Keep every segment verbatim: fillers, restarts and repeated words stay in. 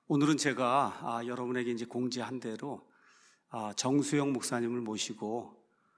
오늘은 제가 아, 여러분에게 이제 공지한 대로 아, 정수영 목사님을 모시고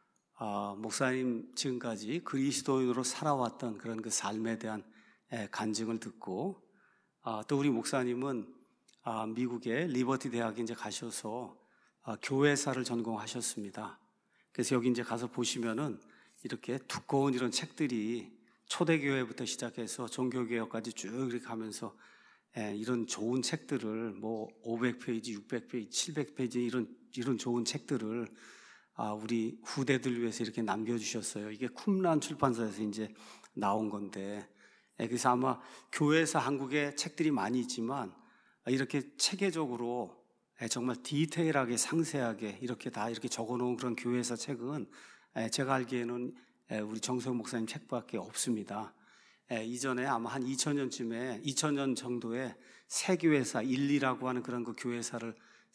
아, 목사님 지금까지 그리스도인으로 살아왔던 그런 그 삶에 대한 에, 간증을 듣고 아, 또 우리 목사님은 아, 미국의 리버티 대학에 이제 가셔서 아, 교회사를 전공하셨습니다. 그래서 여기 이제 가서 보시면은 이렇게 두꺼운 이런 책들이 초대교회부터 시작해서 종교개혁까지 쭉 이렇게 가면서 예, 이런 좋은 책들을 뭐 오백 페이지, 육백 페이지, 칠백 페이지 이런 이런 좋은 책들을 아, 우리 후대들 위해서 이렇게 남겨주셨어요. 이게 쿰란 출판사에서 이제 나온 건데, 예, 그래서 아마 교회에서 한국에 책들이 많이 있지만 이렇게 체계적으로 예, 정말 디테일하게 상세하게 이렇게 다 이렇게 적어놓은 그런 교회에서 책은 예, 제가 알기에는 예, 우리 정수영 목사님 책밖에 없습니다. 예, 이전에 아마 한 이천 년쯤에 이천 년 정도에 세교회사 일리라고 하는 그런 그 교회사를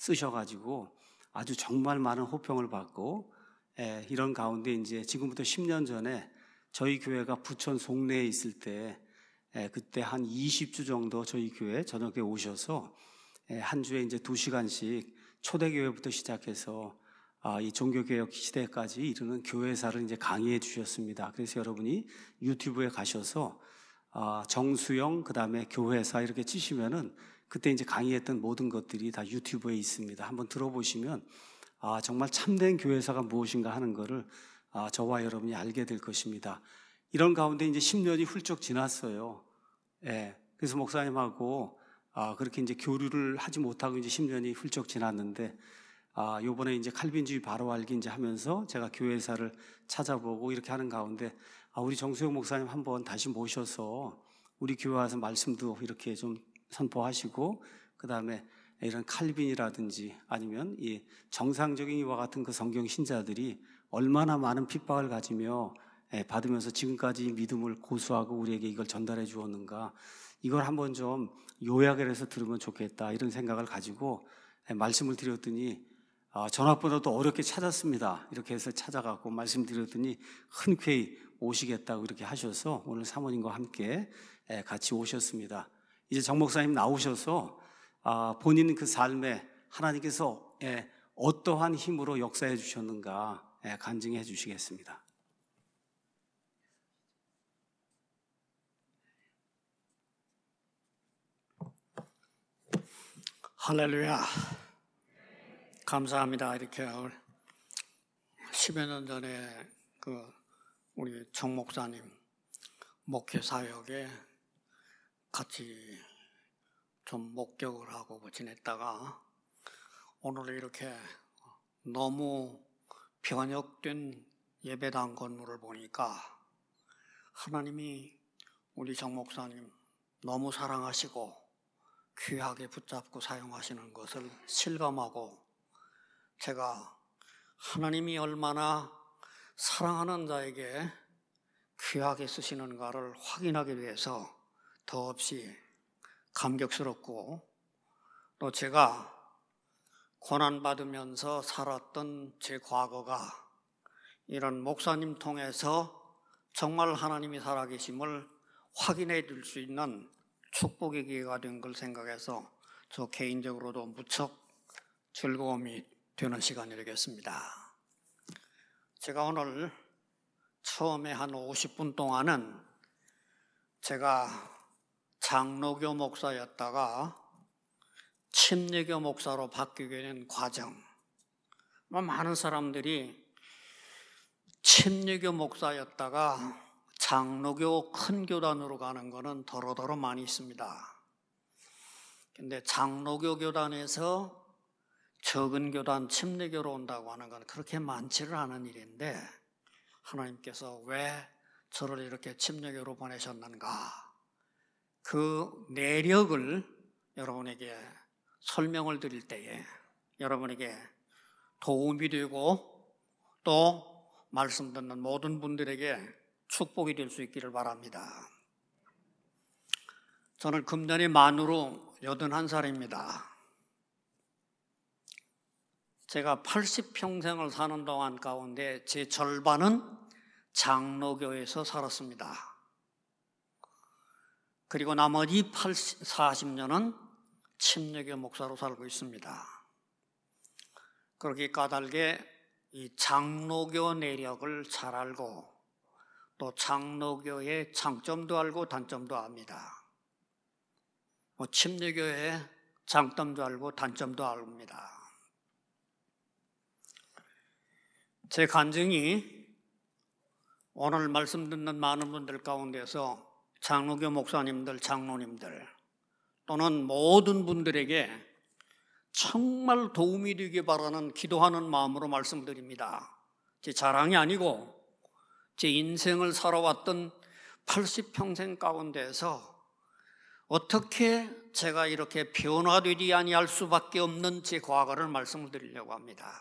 쓰셔가지고 아주 정말 많은 호평을 받고 예, 이런 가운데 이제 지금부터 십 년 전에 저희 교회가 부천 송내에 있을 때 예, 그때 한 이십 주 정도 저희 교회 저녁에 오셔서 예, 한 주에 이제 두 시간씩 초대교회부터 시작해서 아, 이 종교개혁 시대까지 이르는 교회사를 이제 강의해 주셨습니다. 그래서 여러분이 유튜브에 가셔서 아, 정수영 그 다음에 교회사 이렇게 치시면은 그때 이제 강의했던 모든 것들이 다 유튜브에 있습니다. 한번 들어보시면 아, 정말 참된 교회사가 무엇인가 하는 것을 아, 저와 여러분이 알게 될 것입니다. 이런 가운데 이제 십 년이 훌쩍 지났어요. 예, 그래서 목사님하고 아, 그렇게 이제 교류를 하지 못하고 이제 십 년이 훌쩍 지났는데 아, 요번에 이제 칼빈주의 바로 알기 이제 하면서 제가 교회사를 찾아보고 이렇게 하는 가운데 아, 우리 정수영 목사님 한번 다시 모셔서 우리 교회 와서 말씀도 이렇게 좀 선포하시고 그 다음에 이런 칼빈이라든지 아니면 이 정상적인 이와 같은 그 성경 신자들이 얼마나 많은 핍박을 가지며 받으면서 지금까지 믿음을 고수하고 우리에게 이걸 전달해 주었는가 이걸 한번 좀 요약을 해서 들으면 좋겠다 이런 생각을 가지고 말씀을 드렸더니 아, 전화번호도 어렵게 찾았습니다. 이렇게 해서 찾아가고 말씀드렸더니 흔쾌히 오시겠다고 이렇게 하셔서 오늘 사모님과 함께 같이 오셨습니다. 이제 정 목사님 나오셔서 아, 본인 그 삶에 하나님께서 어떠한 힘으로 역사해 주셨는가 간증해 주시겠습니다. 할렐루야. 감사합니다. 이렇게 십여 년 전에 그 우리 정 목사님 목회 사역에 같이 좀 목격을 하고 지냈다가 오늘 이렇게 너무 변혁된 예배당 건물을 보니까 하나님이 우리 정 목사님 너무 사랑하시고 귀하게 붙잡고 사용하시는 것을 실감하고 제가 하나님이 얼마나 사랑하는 자에게 귀하게 쓰시는가를 확인하기 위해서 더없이 감격스럽고 또 제가 고난받으면서 살았던 제 과거가 이런 목사님 통해서 정말 하나님이 살아계심을 확인해 줄 수 있는 축복의 기회가 된 걸 생각해서 저 개인적으로도 무척 즐거움이 되는 시간이 되겠습니다. 제가 오늘 처음에 한 오십 분 동안은 제가 장로교 목사였다가 침례교 목사로 바뀌게 된 과정, 많은 사람들이 침례교 목사였다가 장로교 큰 교단으로 가는 거는 더러더러 많이 있습니다. 근데 장로교 교단에서 적은 교단 침례교로 온다고 하는 건 그렇게 많지를 않은 일인데 하나님께서 왜 저를 이렇게 침례교로 보내셨는가 그 내력을 여러분에게 설명을 드릴 때에 여러분에게 도움이 되고 또 말씀 듣는 모든 분들에게 축복이 될 수 있기를 바랍니다. 저는 금년이 만으로 여든한 살입니다. 제가 팔십 평생을 사는 동안 가운데 제 절반은 장로교에서 살았습니다. 그리고 나머지 사십 년은 침례교 목사로 살고 있습니다. 그렇게 까닭에 이 장로교 내력을 잘 알고 또 장로교의 장점도 알고 단점도 압니다. 뭐 침례교의 장점도 알고 단점도 압니다. 제 간증이 오늘 말씀 듣는 많은 분들 가운데서 장로교 목사님들, 장로님들 또는 모든 분들에게 정말 도움이 되길 바라는 기도하는 마음으로 말씀드립니다. 제 자랑이 아니고 제 인생을 살아왔던 팔십 평생 가운데서 어떻게 제가 이렇게 변화되지 아니할 수밖에 없는 제 과거를 말씀을 드리려고 합니다.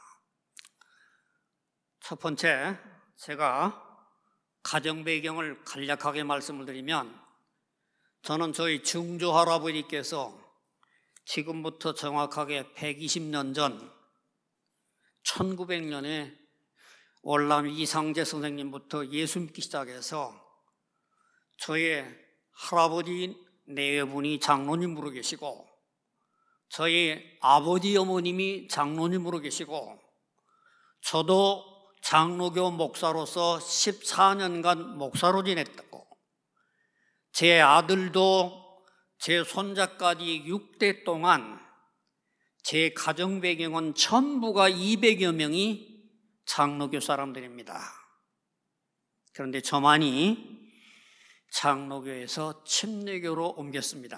첫 번째, 제가 가정 배경을 간략하게 말씀을 드리면 저는 저희 증조 할아버지께서 지금부터 정확하게 백이십 년 전 천구백 년에 월남 이상재 선생님부터 예수 믿기 시작해서 저희 할아버지 내외분이 장로님으로 계시고 저희 아버지 어머님이 장로님으로 계시고 저도 장로교 목사로서 십사 년간 목사로 지냈다고 제 아들도 제 손자까지 육 대 동안 제 가정 배경은 전부가 이백여 명이 장로교 사람들입니다. 그런데 저만이 장로교에서 침례교로 옮겼습니다.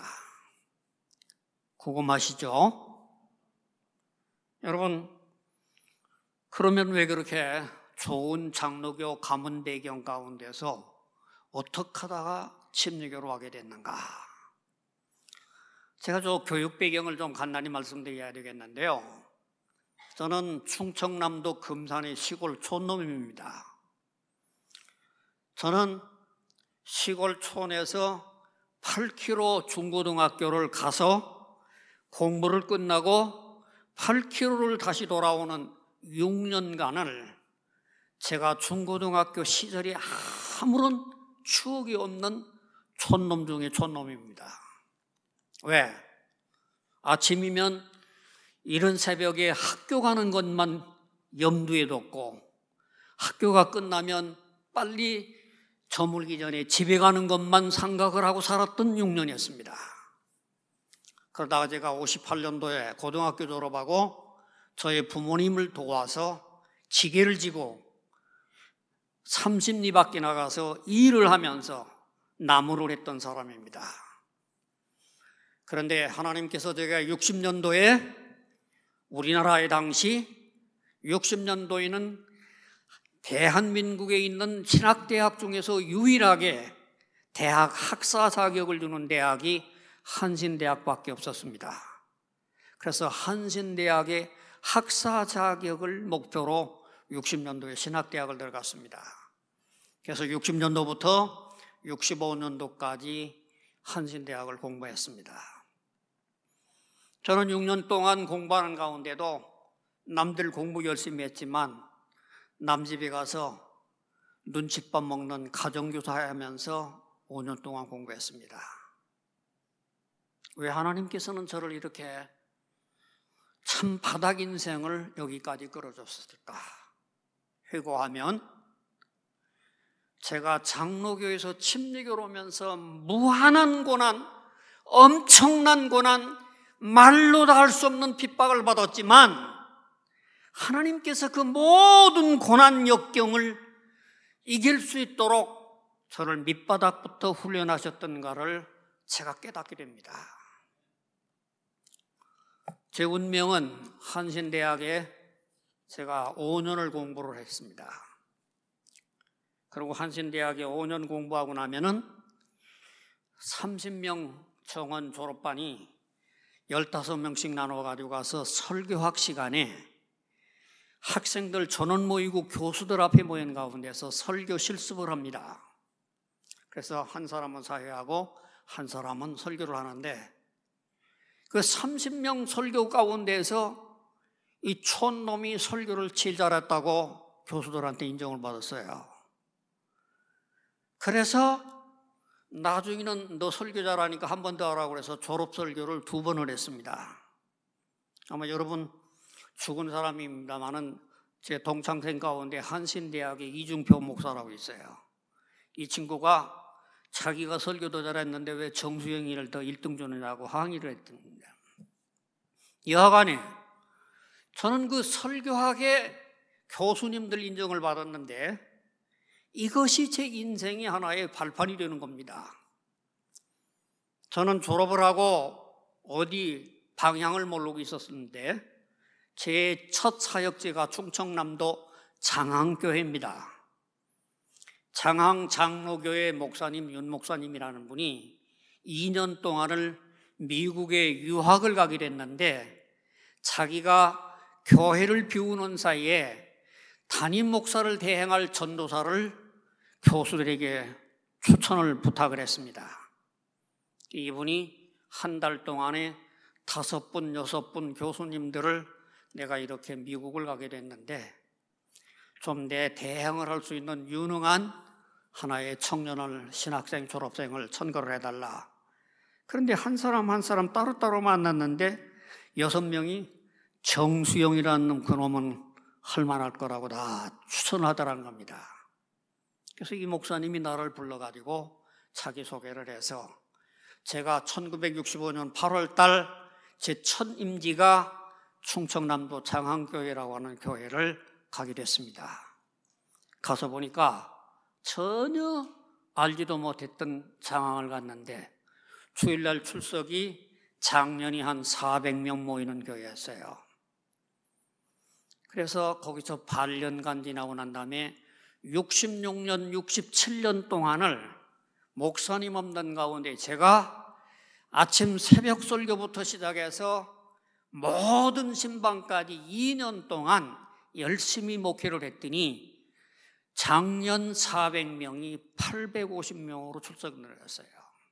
궁금하시죠? 여러분, 그러면 왜 그렇게 좋은 장로교 가문 배경 가운데서 어떻게 하다가 침례교로 가게 됐는가? 제가 저 교육 배경을 좀 간단히 말씀드려야 되겠는데요. 저는 충청남도 금산의 시골 촌놈입니다. 저는 시골 촌에서 팔 킬로미터 중고등학교를 가서 공부를 끝나고 팔 킬로미터를 다시 돌아오는 육 년간을 제가 중고등학교 시절에 아무런 추억이 없는 촌놈 중에 촌놈입니다. 왜? 아침이면 이른 새벽에 학교 가는 것만 염두에 뒀고 학교가 끝나면 빨리 저물기 전에 집에 가는 것만 생각을 하고 살았던 육 년이었습니다. 그러다가 제가 오십팔 년도에 고등학교 졸업하고 저희 부모님을 도와서 지게를 지고 삼십 리 밖에 나가서 일을 하면서 나무를 했던 사람입니다. 그런데 하나님께서 제가 육십 년도에 우리나라의 당시 육십 년도에는 대한민국에 있는 신학대학 중에서 유일하게 대학 학사 자격을 주는 대학이 한신대학밖에 없었습니다. 그래서 한신대학의 학사 자격을 목표로 육십 년도에 신학대학을 들어갔습니다. 그래서 육십 년도부터 육십오 년도까지 한신대학을 공부했습니다. 저는 육 년 동안 공부하는 가운데도 남들 공부 열심히 했지만 남 집에 가서 눈칫밥 먹는 가정교사 하면서 오 년 동안 공부했습니다. 왜 하나님께서는 저를 이렇게 참 바닥 인생을 여기까지 끌어줬을까? 회고하면 제가 장로교에서 침례교로 오면서 무한한 고난, 엄청난 고난, 말로 다 할 수 없는 핍박을 받았지만 하나님께서 그 모든 고난 역경을 이길 수 있도록 저를 밑바닥부터 훈련하셨던가를 제가 깨닫게 됩니다. 제 운명은 한신대학에 제가 오 년을 공부를 했습니다. 그리고 한신대학에 오 년 공부하고 나면은 삼십 명 정원 졸업반이 열다섯 명씩 나눠가지고 가서 설교학 시간에 학생들 전원 모이고 교수들 앞에 모인 가운데서 설교 실습을 합니다. 그래서 한 사람은 사회하고 한 사람은 설교를 하는데 그 삼십 명 설교 가운데서 이 촌놈이 설교를 제일 잘했다고 교수들한테 인정을 받았어요. 그래서 나중에는 너 설교 잘하니까 한 번 더 하라고 그래서 졸업 설교를 두 번을 했습니다. 아마 여러분 죽은 사람입니다만은 제 동창생 가운데 한신대학의 이중표 목사라고 있어요. 이 친구가 자기가 설교도 잘했는데 왜 정수영이를 더 일 등 주느냐고 항의를 했답니다. 여하간에 저는 그 설교학의 교수님들 인정을 받았는데 이것이 제 인생의 하나의 발판이 되는 겁니다. 저는 졸업을 하고 어디 방향을 모르고 있었는데 제 첫 사역지가 충청남도 장항교회입니다. 장항 장로교회 목사님 윤 목사님이라는 분이 이 년 동안을 미국에 유학을 가게 됐는데 자기가 교회를 비우는 사이에 담임 목사를 대행할 전도사를 교수들에게 추천을 부탁을 했습니다. 이분이 한 달 동안에 다섯 분, 여섯 분 교수님들을 내가 이렇게 미국을 가게 됐는데 좀 내 대행을 할 수 있는 유능한 하나의 청년을, 신학생, 졸업생을 선거를 해달라. 그런데 한 사람 한 사람 따로따로 만났는데 여섯 명이 정수영이라는 그놈은 할만할 거라고 다 추천하더라는 겁니다. 그래서 이 목사님이 나를 불러가지고 자기소개를 해서 제가 천구백육십오 년 팔월 달 제 첫 임기가 충청남도 장항교회라고 하는 교회를 가게 됐습니다. 가서 보니까 전혀 알지도 못했던 장항을 갔는데 주일날 출석이 장년이 한 사백 명 모이는 교회였어요. 그래서 거기서 팔 년간 지나고 난 다음에 육십육 년, 육십칠 년 동안을 목사님 없는 가운데 제가 아침 새벽 설교부터 시작해서 모든 신방까지 이 년 동안 열심히 목회를 했더니 작년 사백 명이 팔백오십 명으로 출석을 늘었어요.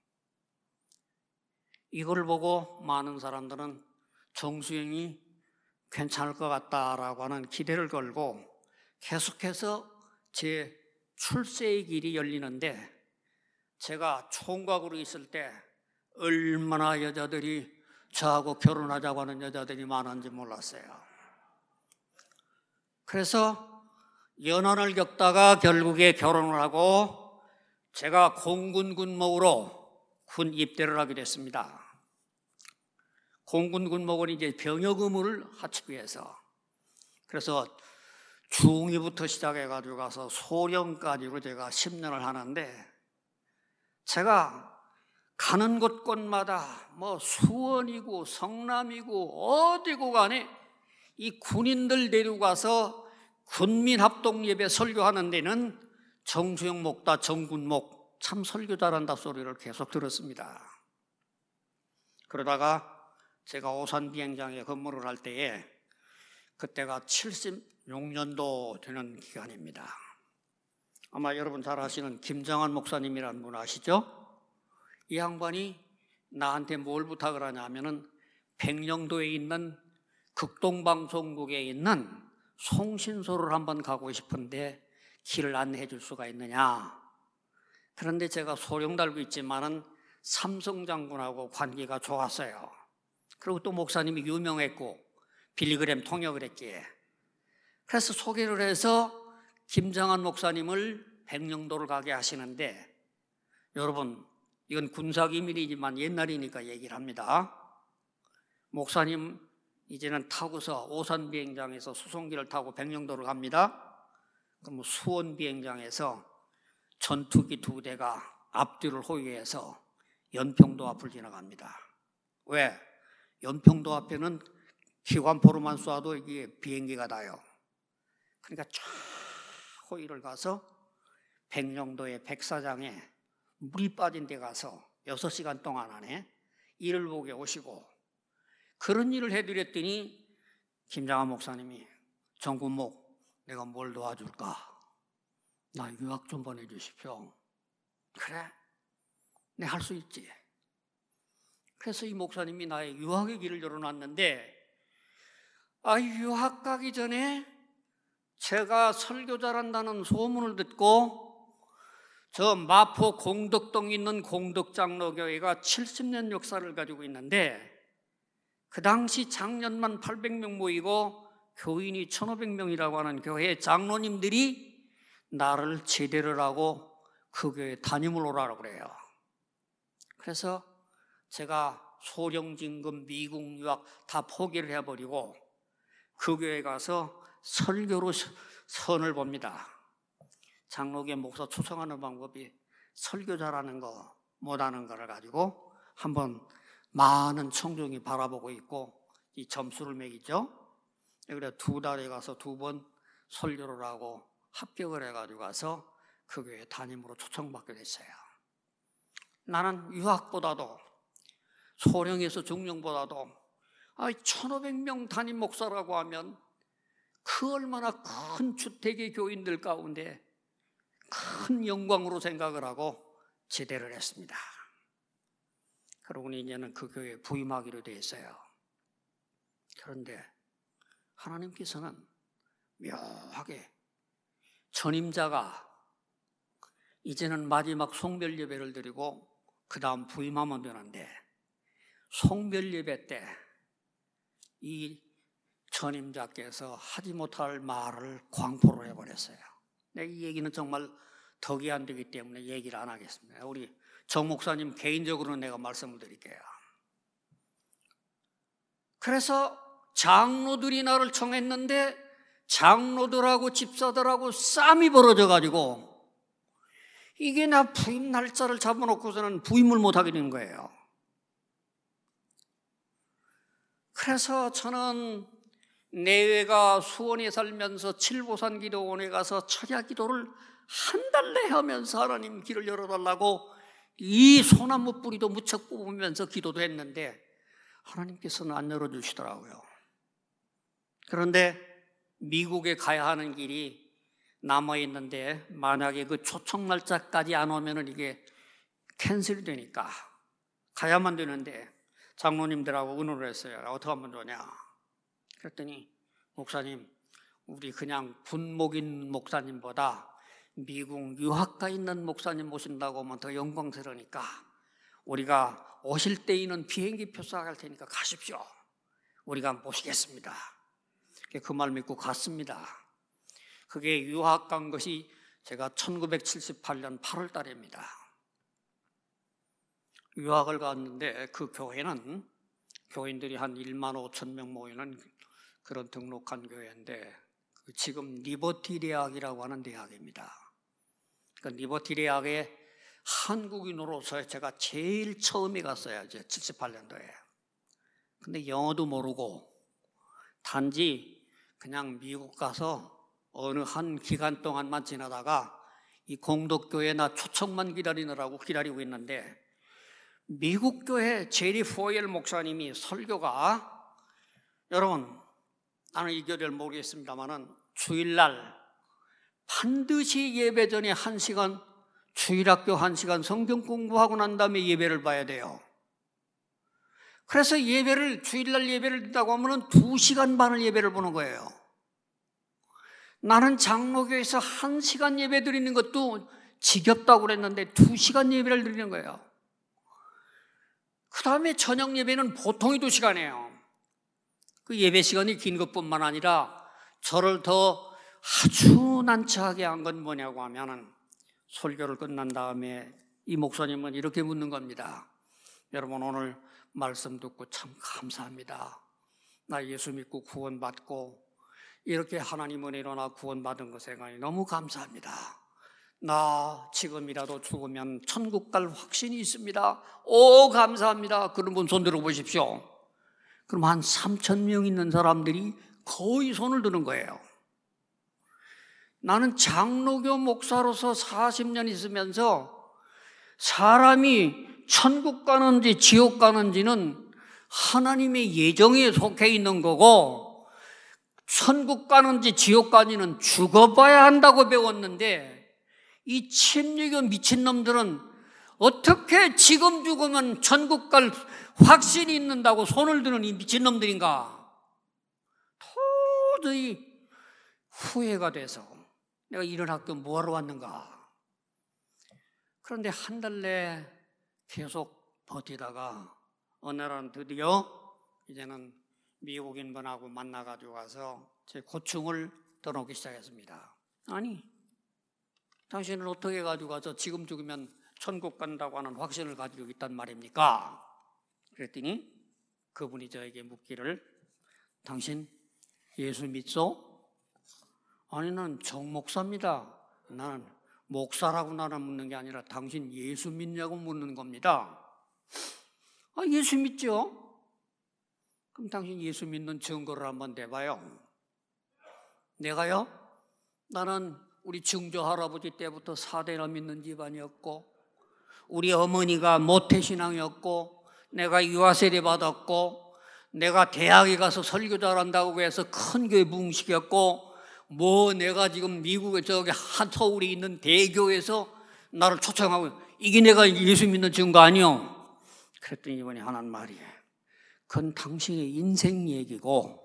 이걸 보고 많은 사람들은 정수영이 괜찮을 것 같다라고 하는 기대를 걸고 계속해서 제 출세의 길이 열리는데 제가 총각으로 있을 때 얼마나 여자들이 저하고 결혼하자고 하는 여자들이 많은지 몰랐어요. 그래서 연한을 겪다가 결국에 결혼을 하고 제가 공군 군목으로 군 입대를 하게 됐습니다. 공군 군목은 이제 병역 의무를 하기 위해서, 그래서 중위부터 시작해가지고 가서 소령까지로 제가 십 년을 하는데 제가 가는 곳곳마다 뭐 수원이고 성남이고 어디고 간에 이 군인들 데리고 가서 군민합동 예배 설교하는 데는 정수영 목다 정군목 참 설교 잘한다 소리를 계속 들었습니다. 그러다가 제가 오산 비행장에 근무를 할 때에 그때가 칠십육 년도 되는 기간입니다. 아마 여러분 잘 아시는 김정한 목사님이라는 분 아시죠? 이 양반이 나한테 뭘 부탁을 하냐면은 백령도에 있는 극동방송국에 있는 송신소를 한번 가고 싶은데 길을 안내해 줄 수가 있느냐. 그런데 제가 소령 달고 있지만은 삼성 장군하고 관계가 좋았어요. 그리고 또 목사님이 유명했고 빌리그램 통역을 했기에 그래서 소개를 해서 김정한 목사님을 백령도를 가게 하시는데, 여러분 이건 군사기밀이지만 옛날이니까 얘기를 합니다. 목사님 이제는 타고서 오산 비행장에서 수송기를 타고 백령도를 갑니다. 그럼 수원 비행장에서 전투기 두 대가 앞뒤를 호위해서 연평도 앞을 지나갑니다. 왜? 연평도 앞에는 기관포로만 쏴도 이게 비행기가 나요. 그러니까 쫙 호위를 가서 백령도의 백사장에 물이 빠진 데 가서 여섯 시간 동안 안에 일을 보게 오시고, 그런 일을 해드렸더니 김장한 목사님이 정군목 내가 뭘 도와줄까? 나 유학 좀 보내주십시오. 그래? 내 할 수 있지. 그래서 이 목사님이 나의 유학의 길을 열어놨는데, 아, 유학 가기 전에 제가 설교 잘한다는 소문을 듣고 저 마포 공덕동에 있는 공덕장로교회가 칠십 년 역사를 가지고 있는데 그 당시 장년만 팔백 명 모이고 교인이 천오백 명이라고 하는 교회 장로님들이 나를 제대를 하고 그 교회 담임을 오라고 그래요. 그래서 제가 소령진금, 미국 유학 다 포기를 해버리고 그 교회 가서 설교로 선을 봅니다. 장로교 목사 초청하는 방법이 설교 잘하는 거 못하는 거를 가지고 한번 많은 청중이 바라보고 있고 이 점수를 매기죠. 그래 두 달에 가서 두 번 설교를 하고 합격을 해가지고 가서 그 교회 담임으로 초청받게 됐어요. 나는 유학보다도 소령에서 중령보다도 천오백 명 담임 목사라고 하면 그 얼마나 큰 주택의 교인들 가운데 큰 영광으로 생각을 하고 제대를 했습니다. 그러고 이제는 그 교회에 부임하기로 되어 있어요. 그런데 하나님께서는 묘하게 전임자가 이제는 마지막 송별 예배를 드리고 그 다음 부임하면 되는데 송별 예배 때 이 전임자께서 하지 못할 말을 광포로 해버렸어요. 이 얘기는 정말 덕이 안 되기 때문에 얘기를 안 하겠습니다. 우리 정 목사님 개인적으로 내가 말씀을 드릴게요. 그래서 장로들이 나를 청했는데 장로들하고 집사들하고 싸움이 벌어져가지고 이게 나 부임 날짜를 잡아놓고서는 부임을 못하게 된 거예요. 그래서 저는 내외가 수원에 살면서 칠보산 기도원에 가서 철야 기도를 한 달 내 하면서 하나님 길을 열어달라고 이 소나무 뿌리도 무척 뽑으면서 기도도 했는데 하나님께서는 안 열어주시더라고요. 그런데 미국에 가야 하는 길이 남아있는데 만약에 그 초청 날짜까지 안 오면은 이게 캔슬이 되니까 가야만 되는데 장로님들하고 의논을 했어요. 어떻게 하면 좋냐? 그랬더니 목사님, 우리 그냥 군목인 목사님보다 미국 유학가 있는 목사님 모신다고 하면 더 영광스러우니까 우리가 오실 때에는 비행기 표 쏴갈 테니까 가십시오. 우리가 모시겠습니다. 그 말 믿고 갔습니다. 그게 유학 간 것이 제가 천구백칠십팔 년 팔월 달입니다. 유학을 갔는데 그 교회는 교인들이 한 일만 오천 명 모이는 그런 등록한 교회인데 지금 리버티 대학이라고 하는 대학입니다. 그 리버티 대학에 한국인으로서 제가 제일 처음에 갔어요. 이제 칠십팔 년도에. 근데 영어도 모르고 단지 그냥 미국 가서 어느 한 기간 동안만 지나다가 이 공덕교회 나 초청만 기다리느라고 기다리고 있는데 미국 교회 제리 포엘 목사님이 설교가 여러분 나는 이 교리를 모르겠습니다만은 주일날 반드시 예배 전에 한 시간 주일학교 한 시간 성경 공부하고 난 다음에 예배를 봐야 돼요. 그래서 예배를 주일날 예배를 든다고 하면 두 시간 반을 예배를 보는 거예요. 나는 장로교에서 한 시간 예배 드리는 것도 지겹다고 그랬는데 두 시간 예배를 드리는 거예요. 그 다음에 저녁 예배는 보통이 두 시간이에요. 그 예배 시간이 긴 것뿐만 아니라 저를 더 아주 난처하게 한 건 뭐냐고 하면은 설교를 끝난 다음에 이 목사님은 이렇게 묻는 겁니다. 여러분 오늘 말씀 듣고 참 감사합니다. 나 예수 믿고 구원받고 이렇게 하나님 은혜로 나 구원받은 것 생각이 너무 감사합니다. 나 지금이라도 죽으면 천국 갈 확신이 있습니다. 오 감사합니다. 그런 분 손 들어보십시오. 그럼 한 삼천 명 있는 사람들이 거의 손을 드는 거예요. 나는 장로교 목사로서 사십 년 있으면서 사람이 천국 가는지 지옥 가는지는 하나님의 예정에 속해 있는 거고 천국 가는지 지옥 가는지는 죽어봐야 한다고 배웠는데 이 침례교 미친놈들은 어떻게 지금 죽으면 천국 갈 확신이 있는다고 손을 드는 이 미친놈들인가? 도저히 후회가 돼서 내가 이런 학교 뭐하러 왔는가? 그런데 한 달 내에 계속 버티다가 어느 날은 드디어 이제는 미국인 분하고 만나가지고 와서 제 고충을 떠놓기 시작했습니다. 아니, 당신은 어떻게 가지고 가서 지금 죽으면 천국 간다고 하는 확신을 가지고 있단 말입니까? 그랬더니 그분이 저에게 묻기를, 당신 예수 믿소? 아니, 나는 정목사입니다. 나는 목사라고 나는 묻는 게 아니라 당신 예수 믿냐고 묻는 겁니다. 아, 예수 믿죠? 그럼 당신 예수 믿는 증거를 한번 내봐요. 내가요? 나는 우리 증조 할아버지 때부터 사대나 믿는 집안이었고, 우리 어머니가 모태신앙이었고, 내가 유아세례 받았고, 내가 대학에 가서 설교 잘한다고 해서 큰 교회 부흥시켰고, 뭐 내가 지금 미국에 저기 한 서울에 있는 대교에서 나를 초청하고, 이게 내가 예수 믿는 증거 아니요? 그랬더니 이번에 하는 말이, 그건 당신의 인생 얘기고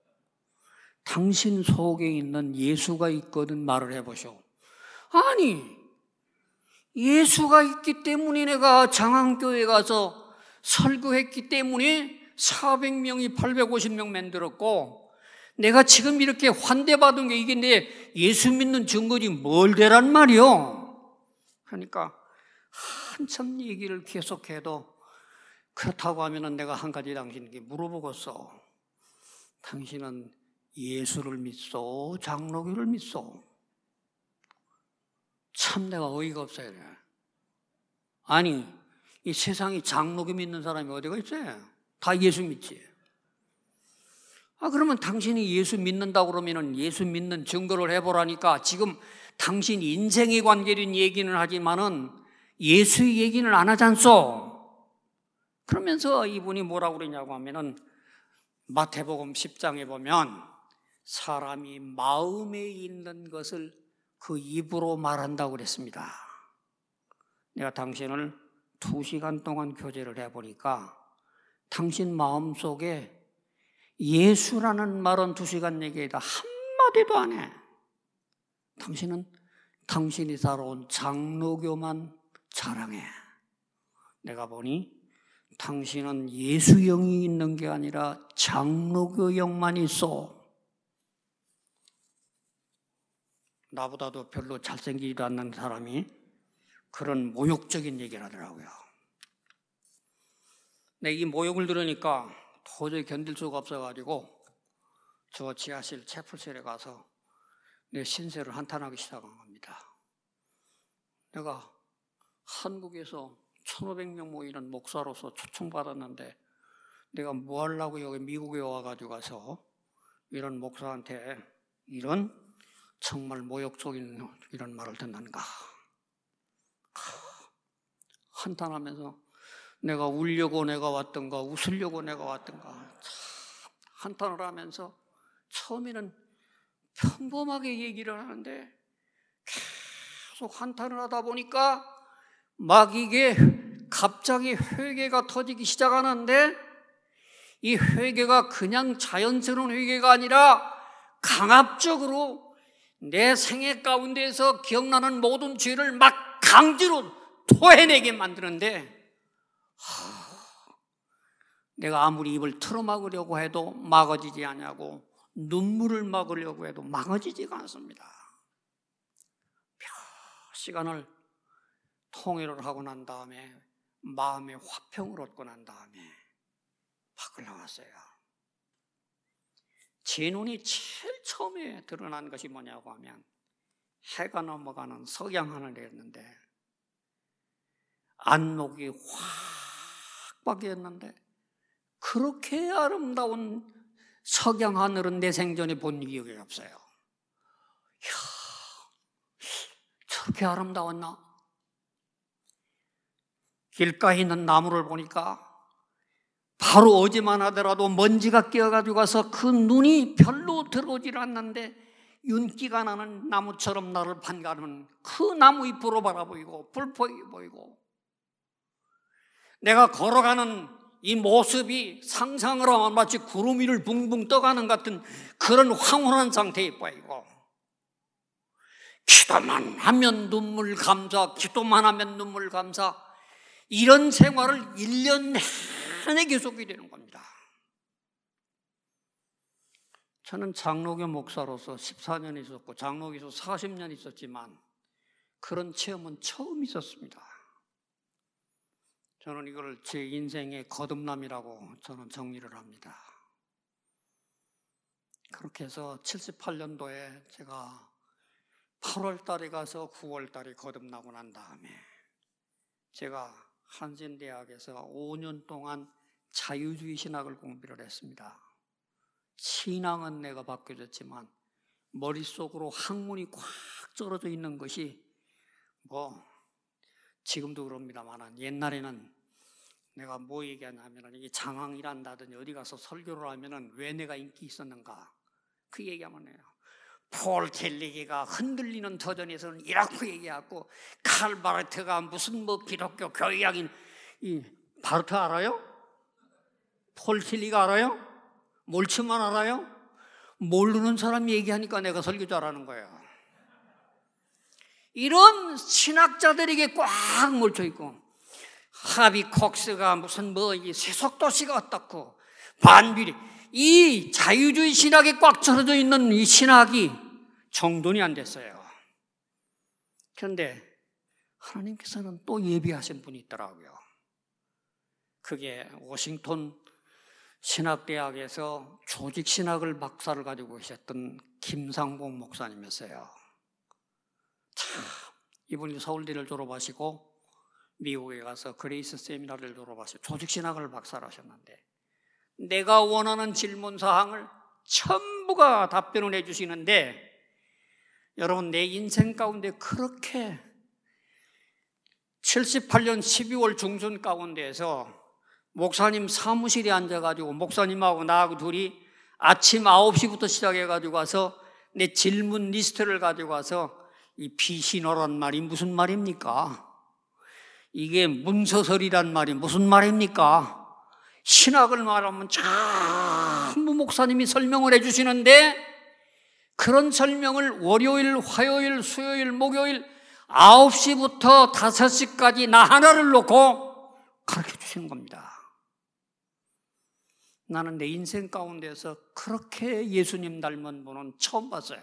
당신 속에 있는 예수가 있거든 말을 해보쇼. 아니, 예수가 있기 때문에 내가 장안교회 가서 설교했기 때문에 사백 명이 팔백오십 명 만들었고, 내가 지금 이렇게 환대받은 게 이게 내 예수 믿는 증거지 뭘 되란 말이요. 그러니까 한참 얘기를 계속해도 그렇다고 하면은 내가 한 가지 당신에게 물어보겠어. 당신은 예수를 믿소? 장로교를 믿소? 참 내가 어이가 없어요. 아니, 이 세상에 장로교 믿는 사람이 어디가 있어요? 다 예수 믿지. 아, 그러면 당신이 예수 믿는다고 그러면은 예수 믿는 증거를 해보라니까. 지금 당신 인생에 관계된 얘기는 하지만은 예수의 얘기는 안 하지 않소? 그러면서 이분이 뭐라고 그러냐고 하면은 마태복음 십 장에 보면 사람이 마음에 있는 것을 그 입으로 말한다고 그랬습니다. 내가 당신을 두 시간 동안 교제를 해보니까 당신 마음속에 예수라는 말은 두 시간 얘기에다 한마디도 안 해. 당신은 당신이 살아온 장로교만 자랑해. 내가 보니 당신은 예수영이 있는 게 아니라 장로교영만 있어. 나보다도 별로 잘생기지도 않는 사람이 그런 모욕적인 얘기를 하더라고요. 내 이 모욕을 들으니까 도저히 견딜 수가 없어가지고 저 지하실 채플실에 가서 내 신세를 한탄하기 시작한 겁니다. 내가 한국에서 천오백 명 모이는 목사로서 초청받았는데 내가 뭐 하려고 여기 미국에 와가지고 가서 이런 목사한테 이런 정말 모욕적인 이런 말을 듣는가. 한탄하면서 내가 울려고 내가 왔던가 웃으려고 내가 왔던가 참 한탄을 하면서 처음에는 평범하게 얘기를 하는데 계속 한탄을 하다 보니까 막 이게 갑자기 회개가 터지기 시작하는데 이 회개가 그냥 자연스러운 회개가 아니라 강압적으로 내 생애 가운데에서 기억나는 모든 죄를 막 강제로 토해내게 만드는데 하, 내가 아무리 입을 틀어막으려고 해도 막아지지 않냐고 눈물을 막으려고 해도 막아지지가 않습니다. 몇 시간을 통회를 하고 난 다음에 마음의 화평을 얻고 난 다음에 밖을 나왔어요. 제 눈이 제일 처음에 드러난 것이 뭐냐고 하면 해가 넘어가는 석양하늘이었는데 안목이 확 바뀌었는데 그렇게 아름다운 석양하늘은 내 생전에 본 기억이 없어요. 이야, 저렇게 아름다웠나? 길가에 있는 나무를 보니까 바로 어제만 하더라도 먼지가 끼어가지고 가서 그 눈이 별로 들어오질 않는데 윤기가 나는 나무처럼 나를 반가는 그 나무 잎으로 바라보이고 불포이 보이고 내가 걸어가는 이 모습이 상상을 하면 마치 구름 위를 붕붕 떠가는 같은 그런 황홀한 상태에 보이고 기도만 하면 눈물 감사, 기도만 하면 눈물 감사, 이런 생활을 일 년 내내 계속이 되는 겁니다. 저는 장로교 목사로서 십사 년 있었고 장로교에서 사십 년 있었지만 그런 체험은 처음 있었습니다. 저는 이걸 제 인생의 거듭남이라고 저는 정리를 합니다. 그렇게 해서 칠십팔 년도에 제가 팔월 달에 가서 구월 달에 거듭나고 난 다음에 제가 한신대학에서 오 년 동안 자유주의 신학을 공부를 했습니다. 신앙은 내가 바뀌어졌지만 머릿속으로 학문이 꽉 쩔어져 있는 것이 뭐 지금도 그럽니다만 옛날에는 내가 뭐 얘기하냐면 이게 장황이란다든지 어디 가서 설교를 하면은 왜 내가 인기 있었는가 그 얘기하면 해요. 폴 켈리기가 흔들리는 터전에서는 이라고 얘기하고 칼 바르트가 무슨 뭐 기독교 교양인 이 바르트 알아요? 폴 켈리가 알아요? 몰츠만 알아요? 모르는 사람이 얘기하니까 내가 설교 잘하는 거예요. 이런 신학자들에게 꽉 몰쳐있고 하비 콕스가 무슨 뭐 세속도시가 어떻고 반비리 이 자유주의 신학에 꽉 쩔어져 있는 이 신학이 정돈이 안 됐어요. 그런데 하나님께서는 또 예비하신 분이 있더라고요. 그게 워싱턴 신학대학에서 조직신학을 박사를 가지고 계셨던 김상봉 목사님이었어요. 참, 이분이 서울대를 졸업하시고 미국에 가서 그레이스 세미나를 졸업하시고 조직신학을 박사를 하셨는데 내가 원하는 질문사항을 전부가 답변을 해주시는데 여러분 내 인생 가운데 그렇게 칠십팔 년 십이월 중순 가운데에서 목사님 사무실에 앉아가지고 목사님하고 나하고 둘이 아침 아홉 시부터 시작해가지고 와서 내 질문 리스트를 가지고 와서 이 비신호란 말이 무슨 말입니까? 이게 문서설이란 말이 무슨 말입니까? 신학을 말하면 전부 목사님이 설명을 해주시는데 그런 설명을 월요일, 화요일, 수요일, 목요일 아홉 시부터 다섯 시까지 나 하나를 놓고 가르쳐 주시는 겁니다. 나는 내 인생 가운데서 그렇게 예수님 닮은 분은 처음 봤어요.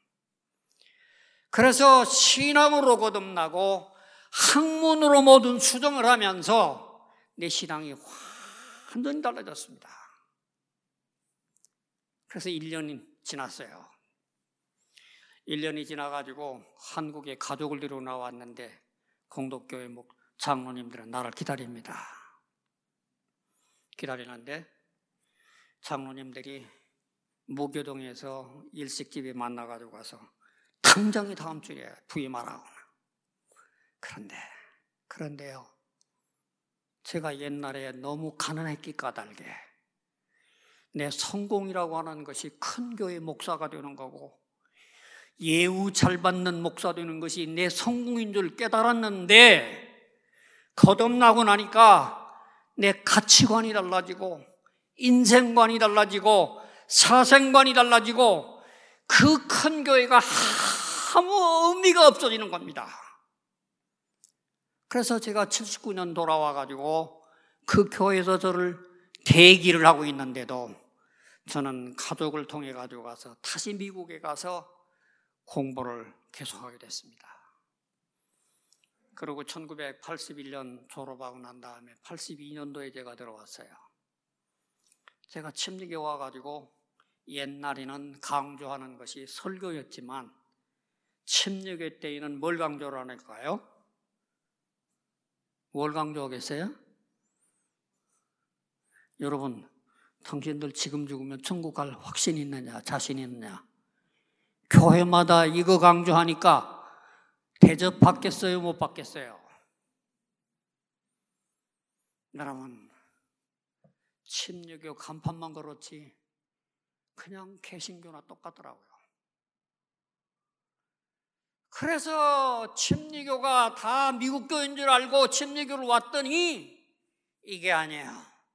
그래서 신앙으로 거듭나고 학문으로 모든 수정을 하면서 내 신앙이 완전히 달라졌습니다. 그래서 일 년이 지났어요. 일 년이 지나가지고 한국에 가족을 데리고 나왔는데 공덕교회 장로님들은 나를 기다립니다. 기다리는데 장로님들이 무교동에서 일식집에 만나가지고 가서 당장에 다음 주에 부임하라고. 그런데 그런데요 제가 옛날에 너무 가난했기 까닭에 내 성공이라고 하는 것이 큰 교회 목사가 되는 거고 예우 잘 받는 목사 되는 것이 내 성공인 줄 깨달았는데 거듭나고 나니까 내 가치관이 달라지고 인생관이 달라지고 사생관이 달라지고 그 큰 교회가 아무 의미가 없어지는 겁니다. 그래서 제가 칠십구 년 돌아와가지고 그 교회에서 저를 대기를 하고 있는데도 저는 가족을 통해 가지고 가서 다시 미국에 가서 공부를 계속하게 됐습니다. 그리고 천구백팔십일 년 졸업하고 난 다음에 팔십이 년도에 제가 들어왔어요. 제가 침례교에 와가지고 옛날에는 강조하는 것이 설교였지만 침례교 때에는 뭘 강조를 하니까요? 뭘 강조하겠어요? 여러분, 당신들 지금 죽으면 천국 갈 확신이 있느냐, 자신 있느냐? 교회마다 이거 강조하니까 대접 받겠어요, 못 받겠어요? 여러분, 침례교 간판만 그렇지 그냥 개신교나 똑같더라고요. 그래서 침례교가 다 미국 교인 줄 알고 침례교를 왔더니 이게 아니에요.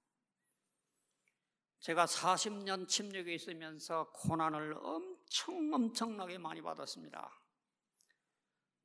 제가 사십 년 침례교에 있으면서 고난을 엄청 엄청나게 많이 받았습니다.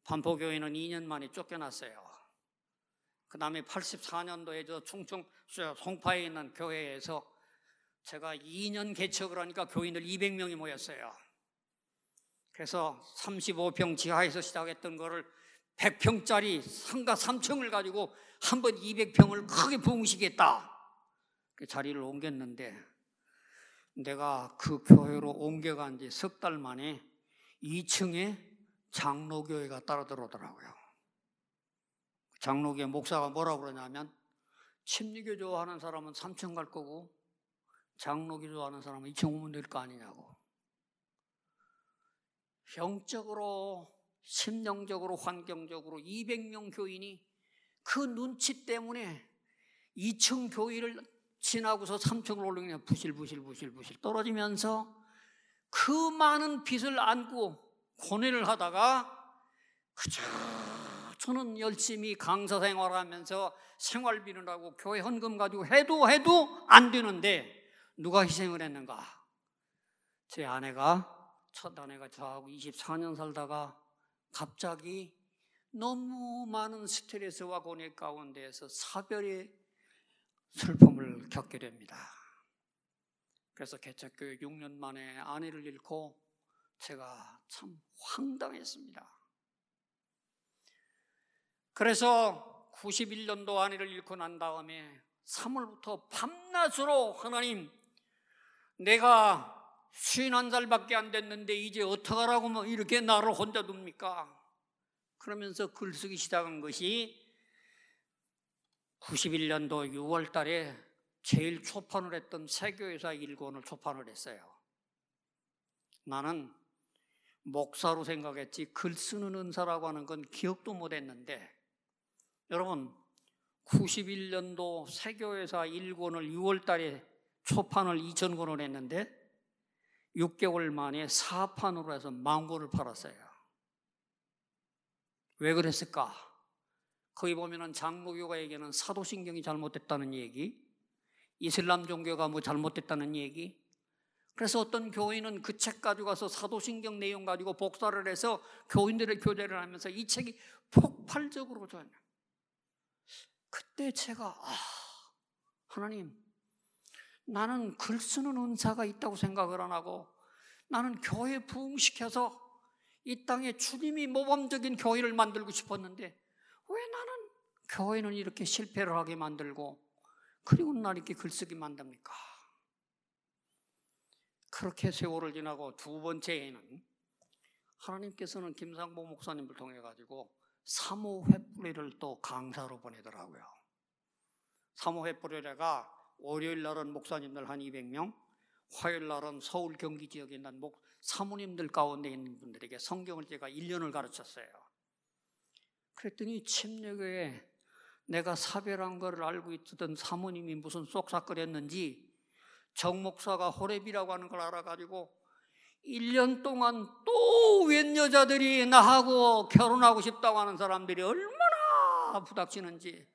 반포교회는 이 년 만에 쫓겨났어요. 그 다음에 팔십사 년도에 저 충청 송파에 있는 교회에서 제가 이 년 개척을 하니까 교인들 이백 명이 모였어요. 그래서 삼십오 평 지하에서 시작했던 거를 백 평짜리 상가 삼 층을 가지고 한 번 이백 평을 크게 부흥시켰다. 그 자리를 옮겼는데 내가 그 교회로 옮겨간 지 석 달 만에 이 층에 장로교회가 따라 들어오더라고요. 장로교회 목사가 뭐라고 그러냐면 침례교 좋아하는 사람은 삼 층 갈 거고 장로교 좋아하는 사람은 이 층 오면 될 거 아니냐고. 영적으로, 심령적으로, 환경적으로 이백 명 교인이 그 눈치 때문에 이 층 교회를 지나고서 삼 층을 올라오면 부실부실 부실부실 떨어지면서 그 많은 빚을 안고 고뇌를 하다가 그저 저는 열심히 강사 생활하면서 생활비를 하고 교회 헌금 가지고 해도 해도 안 되는데 누가 희생을 했는가? 제 아내가, 첫 아내가 저하고 이십사 년 살다가 갑자기 너무 많은 스트레스와 고뇌 가운데에서 사별의 슬픔을 겪게 됩니다. 그래서 개척교회 육 년 만에 아내를 잃고 제가 참 황당했습니다. 그래서 구십일 년도 아내를 잃고 난 다음에 삼월부터 밤낮으로 하나님, 내가 쉰한 살밖에 안 됐는데 이제 어떡하라고 이렇게 나를 혼자 둡니까? 그러면서 글 쓰기 시작한 것이 구십일 년도 유월 달에 제일 초판을 했던 세교회사 일 권을 초판을 했어요. 나는 목사로 생각했지 글 쓰는 은사라고 하는 건 기억도 못했는데, 여러분 구십일 년도 세교회사 일 권을 유월 달에 초판을 이천 권을 했는데 육 개월 만에 사 판으로 해서 만 권을 팔았어요. 왜 그랬을까? 거기 보면은 장로교가 얘기하는 사도신경이 잘못됐다는 얘기, 이슬람 종교가 뭐 잘못됐다는 얘기. 그래서 어떤 교인은 그 책 가지고 가서 사도신경 내용 가지고 복사를 해서 교인들의 교제를 하면서 이 책이 폭발적으로 좋아요. 그때 제가 아, 하나님, 나는 글 쓰는 은사가 있다고 생각을 안 하고 나는 교회 부흥시켜서 이 땅에 주님이 모범적인 교회를 만들고 싶었는데 왜 나는 교회는 이렇게 실패를 하게 만들고 그리고 날 이렇게 글쓰기 만듭니까? 그렇게 세월을 지나고 두 번째에는 하나님께서는 김상보 목사님을 통해 가지고 사모 횃불회를 또 강사로 보내더라고요. 사모 횃불회가 월요일 날은 목사님들 한 이백 명, 화요일 날은 서울 경기 지역에 있는 목, 사모님들 가운데 있는 분들에게 성경을 제가 일 년을 가르쳤어요. 그랬더니 침례교회에 내가 사별한 것을 알고 있던 사모님이 무슨 쏙삭거렸는지 정 목사가 호렙이라고 하는 걸 알아가지고 일 년 동안 또 웬 여자들이 나하고 결혼하고 싶다고 하는 사람들이 얼마나 부닥치는지.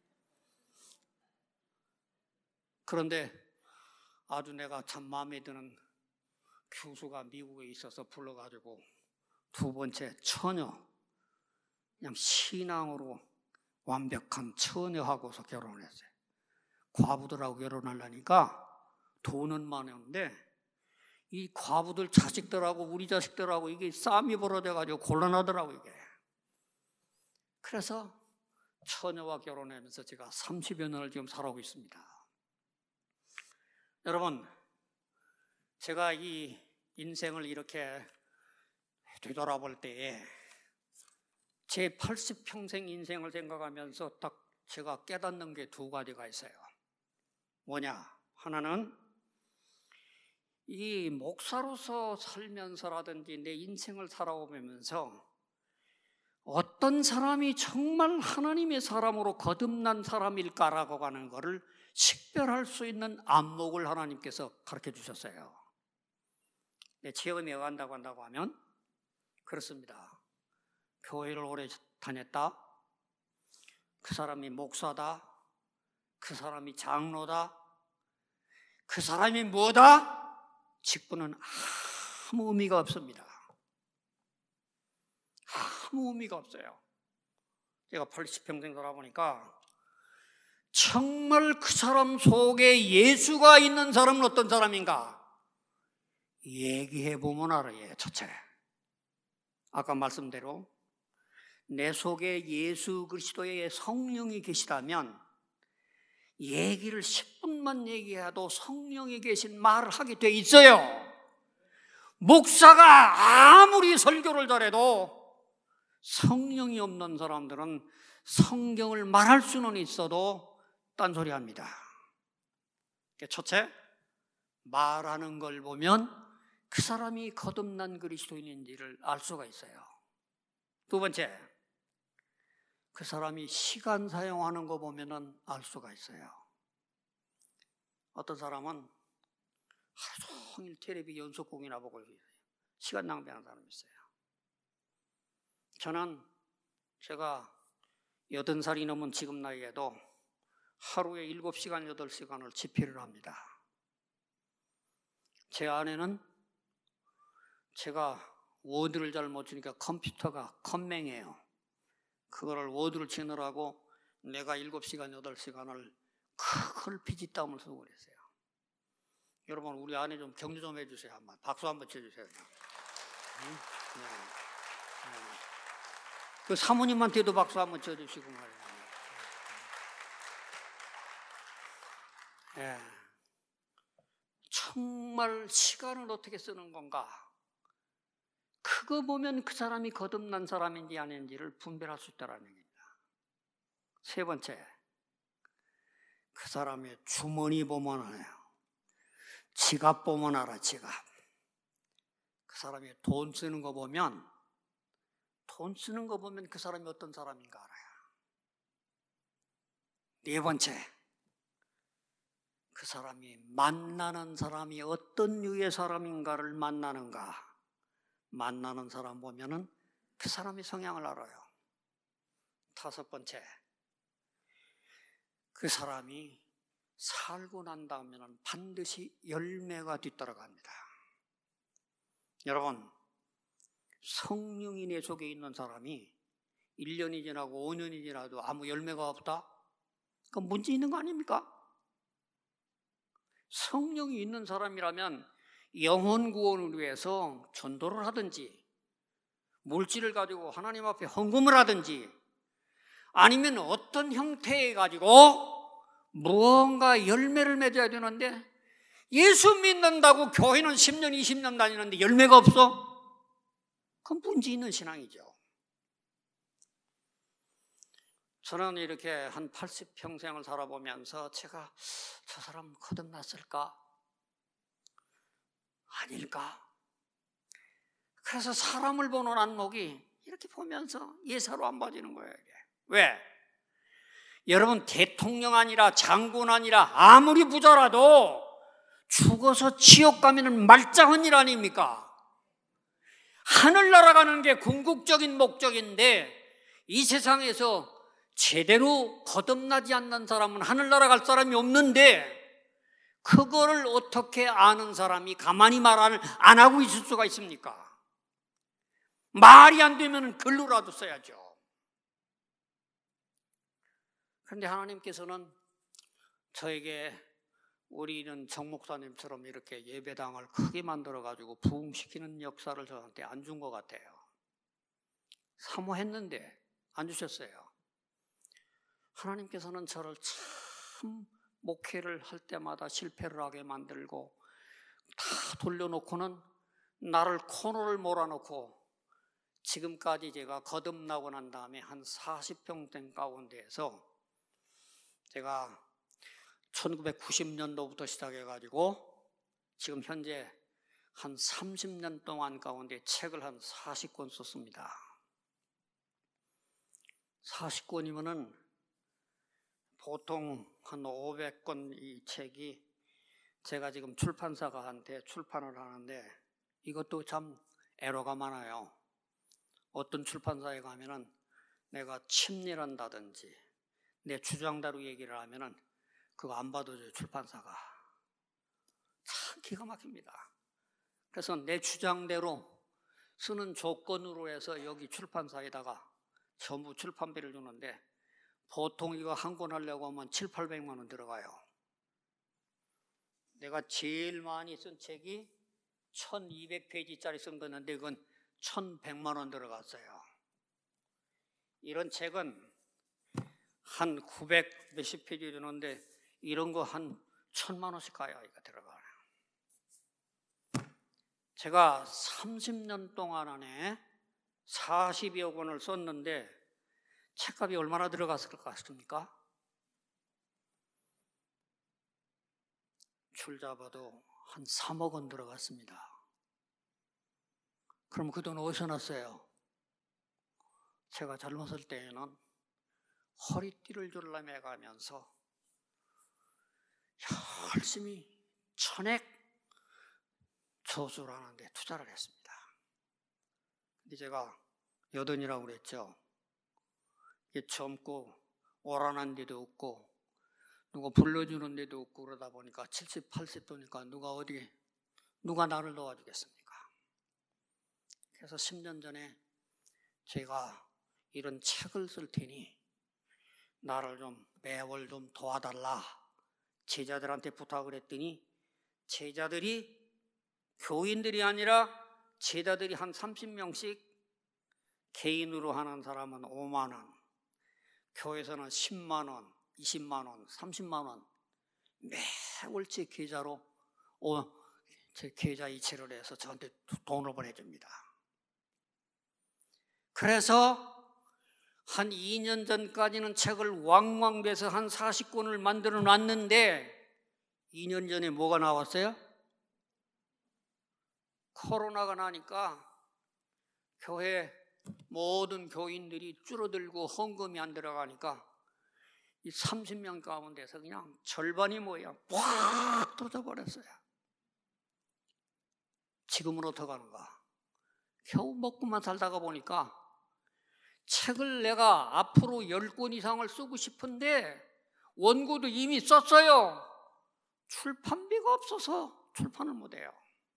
그런데 아주 내가 참 마음에 드는 교수가 미국에 있어서 불러가지고 두 번째 처녀, 그냥 신앙으로 완벽한 처녀하고서 결혼을 했어요. 과부들하고 결혼하려니까 돈은 많은데 이 과부들 자식들하고 우리 자식들하고 이게 싸움이 벌어져가지고 곤란하더라고 이게. 그래서 처녀와 결혼하면서 제가 삼십여 년을 지금 살아오고 있습니다. 여러분, 제가 이 인생을 이렇게 되돌아볼 때에 제 팔십 평생 인생을 생각하면서 딱 제가 깨닫는 게 두 가지가 있어요. 뭐냐? 하나는 이 목사로서 살면서라든지 내 인생을 살아오면서 어떤 사람이 정말 하나님의 사람으로 거듭난 사람일까라고 하는 것을 식별할 수 있는 안목을 하나님께서 가르쳐 주셨어요. 내 체험에 의한다고 한다고 하면 그렇습니다. 교회를 오래 다녔다, 그 사람이 목사다, 그 사람이 장로다, 그 사람이 뭐다? 직분은 아무 의미가 없습니다. 아무 의미가 없어요. 제가 팔십 평생 살아보니까 정말 그 사람 속에 예수가 있는 사람은 어떤 사람인가? 얘기해보면 알아요. 첫째, 아까 말씀대로 내 속에 예수 그리스도의 성령이 계시다면 얘기를 십 분만 얘기해도 성령이 계신 말을 하게 돼 있어요. 목사가 아무리 설교를 잘해도 성령이 없는 사람들은 성경을 말할 수는 있어도 딴소리 합니다. 첫째, 말하는 걸 보면 그 사람이 거듭난 그리스도인인지를 알 수가 있어요. 두 번째, 그 사람이 시간 사용하는 거 보면은 알 수가 있어요. 어떤 사람은 하루 종일 텔레비 연속곡이나 보고 시간 낭비하는 사람이 있어요. 저는 제가 여든 살이 넘은 지금 나이에도 하루에 일곱 시간, 여덟 시간을 집필을 합니다. 제 아내는 제가 워드를 잘 못 치니까 컴퓨터가 컴맹해요. 그거를 워드를 치느라고 내가 일곱 시간, 여덟 시간을 큰 피지땀을 쓰고 그랬어요. 여러분, 우리 아내 좀 격려 좀 해주세요. 한번 박수 한번 쳐주세요. 그냥. 응? 네. 네. 그 사모님한테도 박수 한번 쳐주시고 말이에요. 네. 정말 시간을 어떻게 쓰는 건가? 그거 보면 그 사람이 거듭난 사람인지 아닌지를 분별할 수 있다는 얘기입니다. 세 번째, 그 사람의 주머니 보면 알아요. 지갑 보면 알아, 지갑. 그 사람이 돈 쓰는 거 보면, 돈 쓰는 거 보면 그 사람이 어떤 사람인가 알아요. 네 번째, 그 사람이 만나는 사람이 어떤 류의 사람인가를 만나는가. 만나는 사람 보면은 그 사람의 성향을 알아요. 다섯 번째, 그 사람이 살고 난 다음에는 반드시 열매가 뒤따라갑니다. 여러분, 성령이 내 속에 있는 사람이 일 년이 지나고 오 년이 지나도 아무 열매가 없다? 그건 문제 있는 거 아닙니까? 성령이 있는 사람이라면 영혼 구원을 위해서 전도를 하든지 물질을 가지고 하나님 앞에 헌금을 하든지 아니면 어떤 형태에 가지고 무언가 열매를 맺어야 되는데 예수 믿는다고 교회는 십 년, 이십 년 다니는데 열매가 없어? 그건 문제 있는 신앙이죠. 저는 이렇게 한 팔십 평생을 살아보면서 제가 저 사람 거듭났을까? 아닐까? 그래서 사람을 보는 안목이 이렇게 보면서 예사로 안 봐지는 거예요. 이게. 왜? 여러분, 대통령 아니라 장군 아니라 아무리 부자라도 죽어서 지옥 가면은 말짱한 일 아닙니까? 하늘 날아가는 게 궁극적인 목적인데 이 세상에서 제대로 거듭나지 않는 사람은 하늘 날아갈 사람이 없는데 그거를 어떻게 아는 사람이 가만히 말 안 하고 있을 수가 있습니까? 말이 안 되면 글로라도 써야죠. 그런데 하나님께서는 저에게 우리는 정 목사님처럼 이렇게 예배당을 크게 만들어가지고 부흥시키는 역사를 저한테 안 준 것 같아요. 사모했는데 안 주셨어요. 하나님께서는 저를 참 목회를 할 때마다 실패를 하게 만들고 다 돌려놓고는 나를 코너를 몰아놓고 지금까지 제가 거듭나고 난 다음에 한 사십 평생 가운데에서 제가 천구백구십 년도부터 시작해가지고 지금 현재 한 삼십 년 동안 가운데 책을 한 사십 권 썼습니다. 사십 권이면은 보통 한 오백 권 이 책이 제가 지금 출판사가 한테 출판을 하는데 이것도 참 애로가 많아요. 어떤 출판사에 가면은 내가 침례한다든지 내 주장대로 얘기를 하면은 그거 안 받아줘요, 출판사가. 참 기가 막힙니다. 그래서 내 주장대로 쓰는 조건으로 해서 여기 출판사에다가 전부 출판비를 주는데 보통 이거 한 권 하려고 하면 칠팔백만 원 들어가요. 내가 제일 많이 쓴 책이 천이백 페이지짜리 쓴 거였는데 그건 천백만 원 들어갔어요. 이런 책은 한 구백 몇십 페이지 되는데 이런 거 한 천만 원씩 가야 이거 들어가요. 제가 삼십 년 동안 안에 사십여 권을 썼는데 책값이 얼마나 들어갔을 것 같습니까? 줄 잡아도 한 삼억 원 들어갔습니다. 그럼 그 돈 어디서 났어요? 제가 젊었을 때에는 허리띠를 졸라매 가면서 열심히 천액 저수를 하는데 투자를 했습니다. 근데 제가 여든이라고 그랬죠. 이게 젊고 오란한 데도 없고 누가 불러주는 데도 없고 그러다 보니까 칠십, 팔십 도니까 누가 어디 누가 나를 도와주겠습니까? 그래서 십 년 전에 제가 이런 책을 쓸 테니 나를 좀 매월 좀 도와달라 제자들한테 부탁을 했더니 제자들이 교인들이 아니라 제자들이 한 삼십 명씩 개인으로 하는 사람은 오만 원, 교회에서는 십만 원, 이십만 원, 삼십만 원 매월 제 계좌로 제 계좌 이체를 해서 저한테 돈을 보내줍니다. 그래서 한 이 년 전까지는 책을 왕왕 배서 한 사십 권을 만들어 놨는데 이 년 전에 뭐가 나왔어요? 코로나가 나니까 교회 모든 교인들이 줄어들고 헌금이 안 들어가니까 이 삼십 명 가운데서 그냥 절반이 뭐야? 꽉 터져버렸어요. 지금은 어떡하는가? 겨우 먹고만 살다가 보니까 책을 내가 앞으로 열 권 이상을 쓰고 싶은데 원고도 이미 썼어요. 출판비가 없어서 출판을 못해요.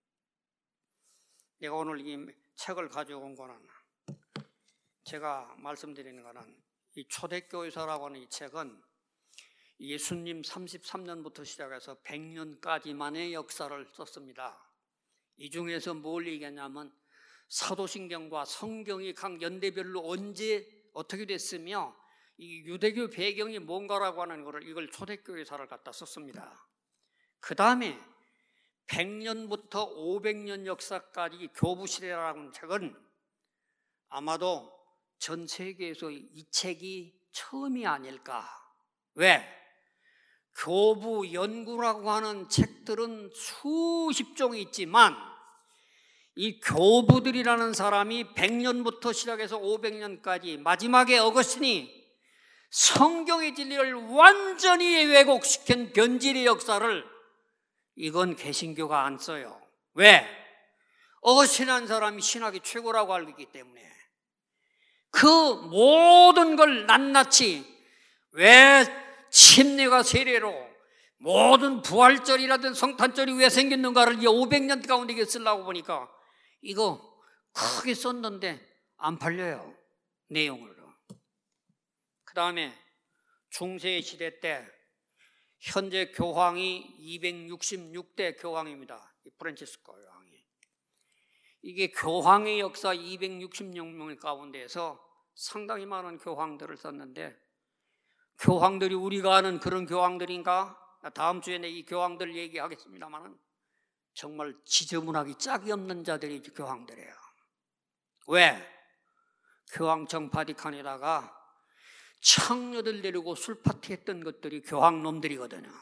내가 오늘 이 책을 가져온 거는 제가 말씀드리는 거는 이 초대교회사라고 하는 이 책은 예수님 삼십삼 년부터 시작해서 백 년까지만의 역사를 썼습니다. 이 중에서 뭘 얘기하냐면 사도신경과 성경이 각 연대별로 언제 어떻게 됐으며 이 유대교 배경이 뭔가라고 하는 것을 이걸 초대교회사를 갖다 썼습니다. 그 다음에 백 년부터 오백 년 역사까지 교부시대라고 하는 책은 아마도 전 세계에서 이 책이 처음이 아닐까. 왜? 교부 연구라고 하는 책들은 수십 종이 있지만 이 교부들이라는 사람이 백 년부터 시작해서 오백 년까지 마지막에 어거스틴이 성경의 진리를 완전히 왜곡시킨 변질의 역사를 이건 개신교가 안 써요. 왜? 어거스틴이라는 사람이 신학이 최고라고 알고 있기 때문에 그 모든 걸 낱낱이 왜 침례가 세례로 모든 부활절이라든 성탄절이 왜 생겼는가를 이 오백 년 가운데 쓰려고 보니까 이거 크게 썼는데 안 팔려요. 내용을. 그 다음에 중세시대 때 현재 교황이 이백육십육 대 교황입니다. 프란치스코 교황이. 이게 교황의 역사 이백육십육 명 가운데에서 상당히 많은 교황들을 썼는데 교황들이 우리가 아는 그런 교황들인가? 다음 주에 이 교황들 얘기하겠습니다만 정말 지저분하기 짝이 없는 자들이 교황들이에요. 왜? 교황청 바티칸에다가 청녀들 데리고 술파티 했던 것들이 교황놈들이거든요.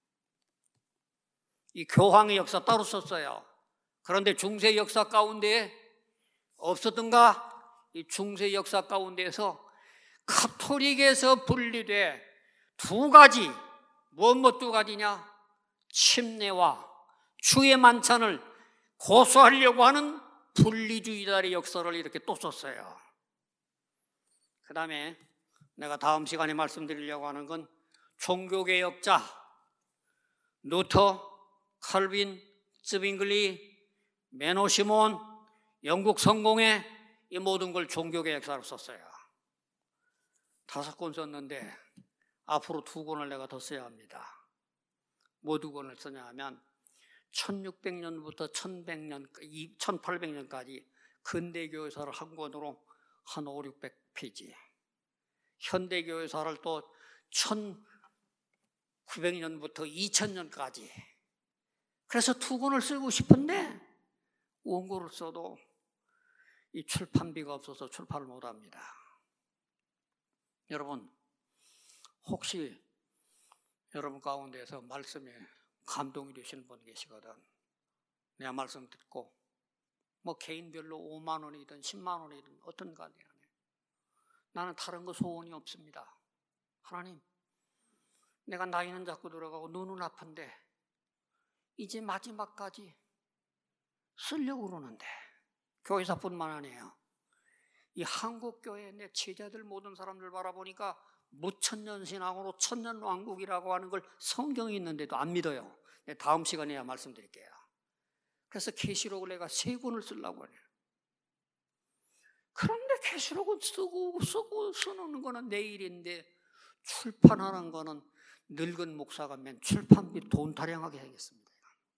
이 교황의 역사 따로 썼어요. 그런데 중세 역사 가운데 없었던가? 이 중세 역사 가운데에서 카톨릭에서 분리돼 두 가지, 무엇 뭐 두 가지냐? 침례와 주의 만찬을 고수하려고 하는 분리주의자의 역사를 이렇게 또 썼어요. 그 다음에 내가 다음 시간에 말씀드리려고 하는 건 종교개혁자 루터, 칼빈, 즈빙글리, 메노시몬 영국 성공에 이 모든 걸 종교계 역사로 썼어요. 다섯 권 썼는데 앞으로 두 권을 내가 더 써야 합니다. 뭐 두 권을 쓰냐 하면 천육백 년부터 천백 년, 천팔백 년까지 근대교회사를 한 권으로 한 오륙백 페이지, 현대교회사를 또 천구백 년부터 이천 년까지. 그래서 두 권을 쓰고 싶은데 원고를 써도 이 출판비가 없어서 출판을 못합니다. 여러분, 혹시 여러분 가운데서 말씀에 감동이 되시는 분 계시거든. 내 말씀 듣고 뭐 개인별로 오만 원이든 십만 원이든 어떤 간에 나는 다른 거 소원이 없습니다. 하나님, 내가 나이는 자꾸 들어가고 눈은 아픈데 이제 마지막까지 쓰려고 그러는데, 교회사뿐만 아니에요. 이 한국교회 내 제자들 모든 사람들 바라보니까 무천년신앙으로 천년왕국이라고 하는 걸 성경에 있는데도 안 믿어요. 다음 시간에야 말씀드릴게요. 그래서 계시록을 내가 세 권을 쓰려고 해요. 그런데 계시록은 쓰고 쓰고 쓰는 거는 내일인데 출판하는 거는 늙은 목사가 맨 출판비 돈 타령하게 하겠습니다.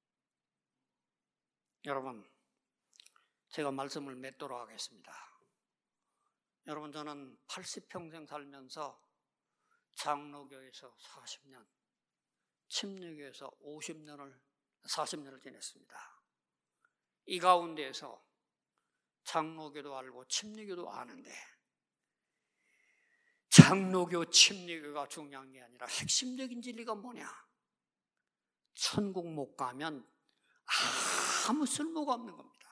여러분, 제가 말씀을 맺도록 하겠습니다. 여러분, 저는 팔십 평생 살면서 장로교에서 사십 년, 침례교에서 오십 년을, 사십 년을 지냈습니다. 이 가운데에서 장로교도 알고 침례교도 아는데 장로교, 침례교가 중요한 게 아니라 핵심적인 진리가 뭐냐? 천국 못 가면 아무 쓸모가 없는 겁니다.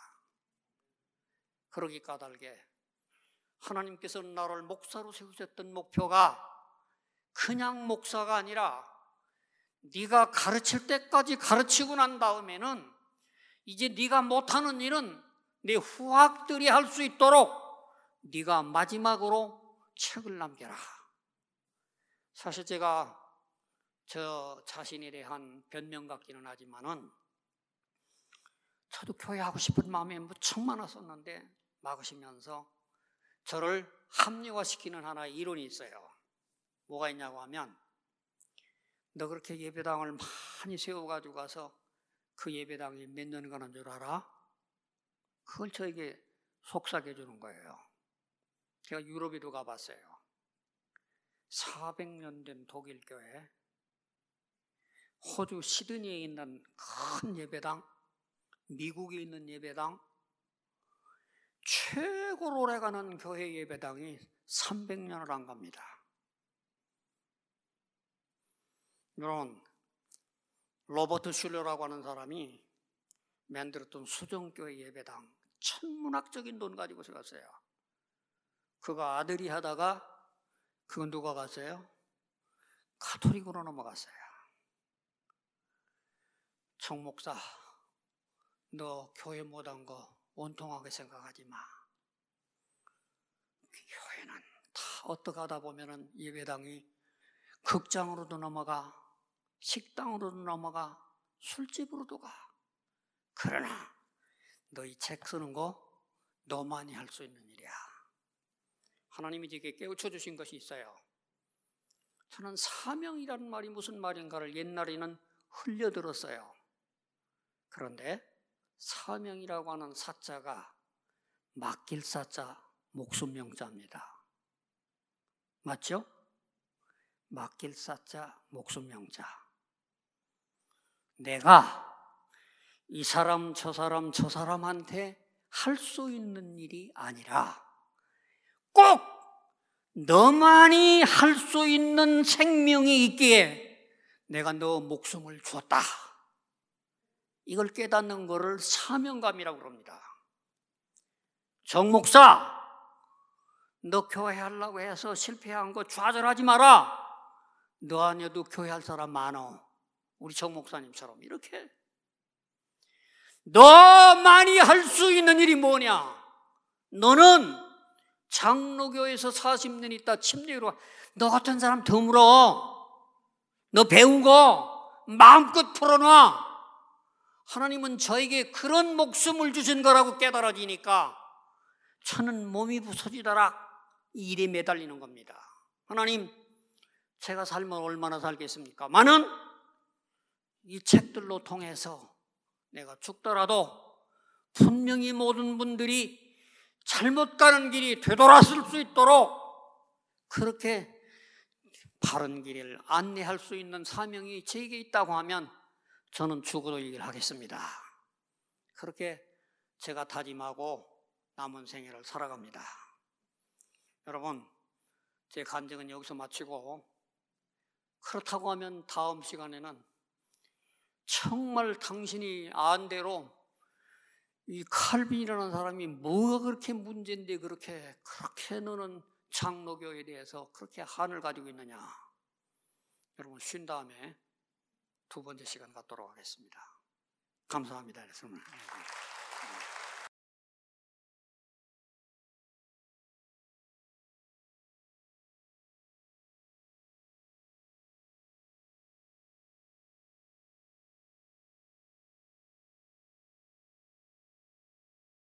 그러기 까닭에 하나님께서 나를 목사로 세우셨던 목표가 그냥 목사가 아니라 네가 가르칠 때까지 가르치고 난 다음에는 이제 네가 못하는 일은 내 후학들이 할 수 있도록 네가 마지막으로 책을 남겨라. 사실 제가 저 자신에 대한 변명 같기는 하지만은 저도 교회 하고 싶은 마음이 무척 많았었는데 막으시면서 저를 합리화시키는 하나의 이론이 있어요. 뭐가 있냐고 하면, 너 그렇게 예배당을 많이 세워가지고 가서 그 예배당이 몇 년 가는 줄 알아? 그걸 저에게 속삭여 주는 거예요. 제가 유럽에도 가봤어요. 사백 년 된 독일 교회, 호주 시드니에 있는 큰 예배당, 미국에 있는 예배당, 최고로 오래가는 교회 예배당이 삼백 년을 안 갑니다. 여러분, 로버트 슐러라고 하는 사람이 만들었던 수정교회 예배당, 천문학적인 돈 가지고 세웠어요. 그거 아들이 하다가 그건 누가 갔어요? 가톨릭으로 넘어갔어요. 정 목사, 너 교회 못한 거 원통하게 생각하지 마. 교회는 다 어떻게 하다 보면은 예배당이 극장으로도 넘어가, 식당으로도 넘어가, 술집으로도 가. 그러나 너 이 책 쓰는 거 너만이 할 수 있는 일이야. 하나님이 제게 깨우쳐 주신 것이 있어요. 저는 사명이라는 말이 무슨 말인가를 옛날에는 흘려들었어요. 그런데 사명이라고 하는 사자가 맡길 사자, 목숨 명자입니다. 맞죠? 맡길 사자, 목숨 명자. 내가 이 사람 저 사람 저 사람한테 할 수 있는 일이 아니라 꼭 너만이 할 수 있는 생명이 있기에 내가 너 목숨을 주었다. 이걸 깨닫는 것을 사명감이라고 그럽니다. 정 목사, 너 교회 하려고 해서 실패한 거 좌절하지 마라. 너 아니어도 교회 할 사람 많어. 우리 정 목사님처럼 이렇게. 너만이 할 수 있는 일이 뭐냐? 너는 장로교에서 사십 년 있다 침례로, 너 같은 사람 드물어. 너 배운 거 마음껏 풀어놔. 하나님은 저에게 그런 목숨을 주신 거라고 깨달아지니까 저는 몸이 부서지더라 이 일에 매달리는 겁니다. 하나님, 제가 살면 얼마나 살겠습니까? 많은 이 책들로 통해서 내가 죽더라도 분명히 모든 분들이 잘못 가는 길이 되돌아설 수 있도록 그렇게 바른 길을 안내할 수 있는 사명이 제게 있다고 하면 저는 죽어도 이 일을 하겠습니다. 그렇게 제가 다짐하고 남은 생애를 살아갑니다. 여러분, 제 간증은 여기서 마치고, 그렇다고 하면 다음 시간에는 정말 당신이 안 대로 이 칼빈이라는 사람이 뭐가 그렇게 문제인데 그렇게 그렇게 너는 장로교에 대해서 그렇게 한을 가지고 있느냐. 여러분, 쉰 다음에 두 번째 시간 갖도록 하겠습니다. 감사합니다. 여러분.